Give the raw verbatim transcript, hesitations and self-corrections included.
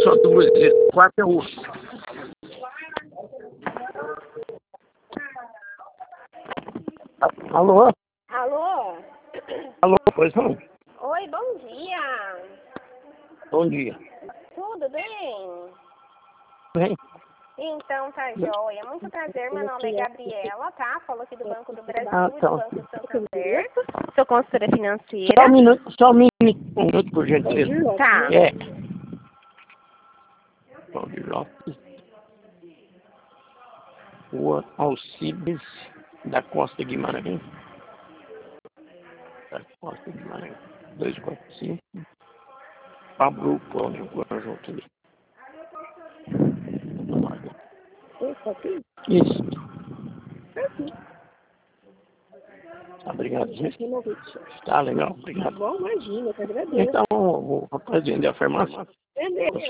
só duas, quatro é osso. Alô? Alô? Alô, pois não? Oi, bom dia. Bom dia. Tudo bem? Bem? Então, tá joia. Muito prazer, meu nome é Gabriela, tá? Falo aqui do Banco do Brasil Ah, e tá. do Banco Santander. Sou consultora Só um financeira. minuto, só um minuto, um minuto, por gentileza. Tá. É. Cláudio Lopes. Rua Alcides da Costa Guimarães. Da Costa Guimarães. duzentos e quarenta e cinco. Pablo Cláudio Guarajota ali. Isso. Tá, obrigado, gente. Tá legal, obrigado. Bom, imagina, eu que agradeço. Então, o rapaz vende a farmácia.